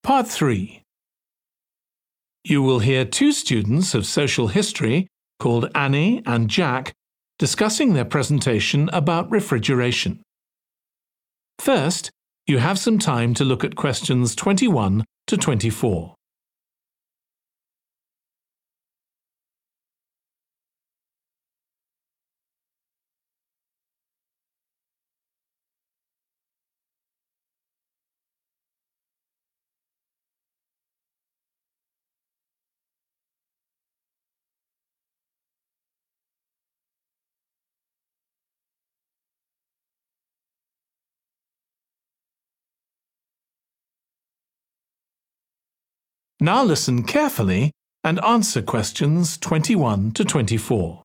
Part 3. You will hear two students of social history called Annie and Jack discussing their presentation about refrigeration. First, you have some time to look at questions 21 to 24. Now listen carefully and answer questions 21 to 24.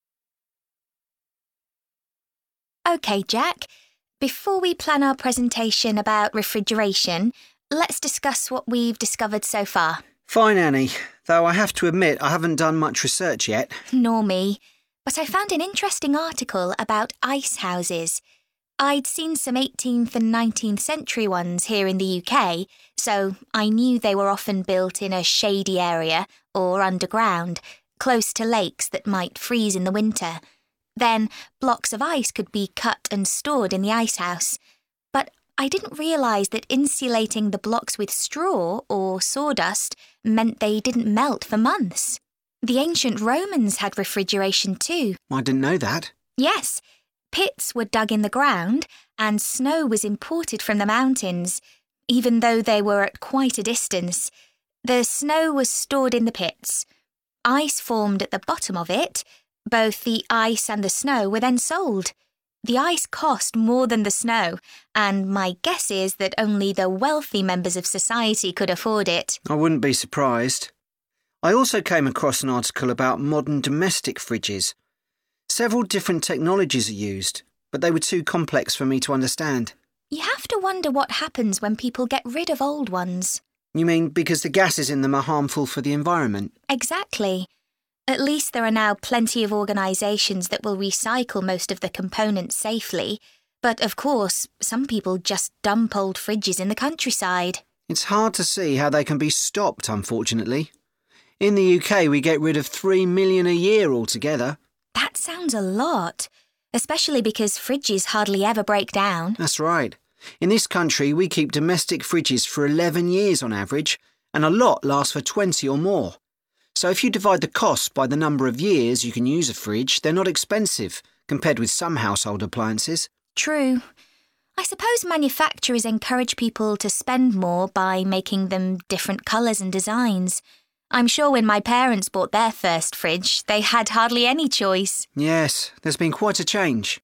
OK, Jack. Before we plan our presentation about refrigeration, let's discuss what we've discovered so far. Fine, Annie, though I have to admit I haven't done much research yet. Nor me. But I found an interesting article about ice houses. I'd seen some 18th and 19th century ones here in the UK, so I knew they were often built in a shady area or underground, close to lakes that might freeze in the winter. Then blocks of ice could be cut and stored in the ice house. But I didn't realise that insulating the blocks with straw or sawdust meant they didn't melt for months. The ancient Romans had refrigeration too. I didn't know that. Yes. Pits were dug in the ground and snow was imported from the mountains, even though they were at quite a distance. The snow was stored in the pits. Ice formed at the bottom of it. Both the ice and the snow were then sold. The ice cost more than the snow, and my guess is that only the wealthy members of society could afford it. I wouldn't be surprised. I also came across an article about modern domestic fridges. Several different technologies are used, but they were too complex for me to understand. You have to wonder what happens when people get rid of old ones. You mean because the gases in them are harmful for the environment? Exactly. At least there are now plenty of organisations that will recycle most of the components safely. But of course, some people just dump old fridges in the countryside. It's hard to see how they can be stopped, unfortunately. In the UK, we get rid of 3 million a year altogether. That sounds a lot, especially because fridges hardly ever break down. That's right. In this country, we keep domestic fridges for 11 years on average, and a lot lasts for 20 or more. So if you divide the cost by the number of years you can use a fridge, they're not expensive, compared with some household appliances. True. I suppose manufacturers encourage people to spend more by making them different colours and designs. I'm sure when my parents bought their first fridge, they had hardly any choice. Yes, there's been quite a change.